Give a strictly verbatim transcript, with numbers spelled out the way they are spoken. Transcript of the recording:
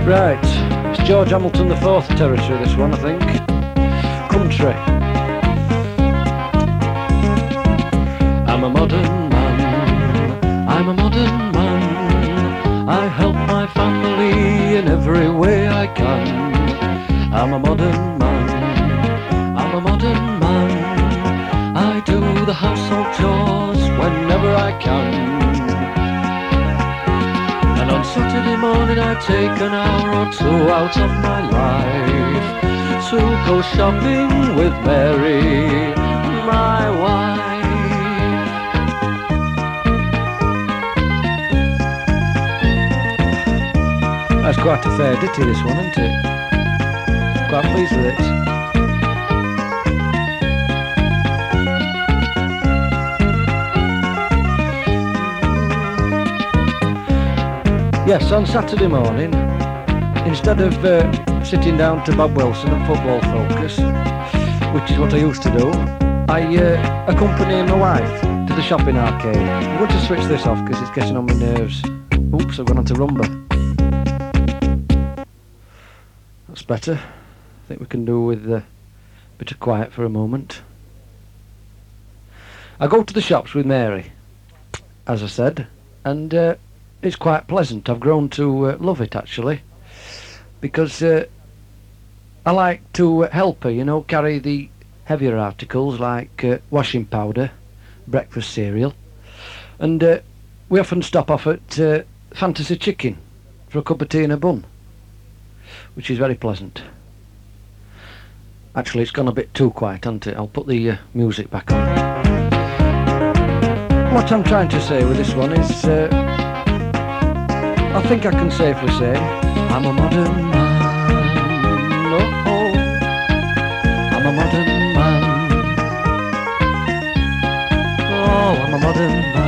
Right, it's George Hamilton the Fourth territory, this one, I think. Country. I'm a modern man, I'm a modern man. I help my family in every way I can. I'm a modern man, I'm a modern man. I do the household chores whenever I can. And on Saturday morning I take an hour or two out of my life to go shopping with Mary, my wife. That's quite a fair ditty, this one, isn't it? Quite pleased with it. Yes, on Saturday morning, instead of uh, sitting down to Bob Wilson and Football Focus, which is what I used to do, I uh, accompany my wife to the shopping arcade. I'm going to switch this off because it's getting on my nerves. Oops, I've gone on to rumba. That's better. I think we can do with a bit of quiet for a moment. I go to the shops with Mary, as I said, and uh, it's quite pleasant. I've grown to uh, love it, actually, because uh, I like to help her, you know, carry the heavier articles like uh, washing powder, breakfast cereal, and uh, we often stop off at uh, Fantasy Chicken for a cup of tea and a bun, which is very pleasant. Actually, it's gone a bit too quiet, hasn't it? I'll put the uh, music back on. What I'm trying to say with this one is, uh, I think I can safely say, I'm a modern man, oh, I'm a modern man, oh, I'm a modern man.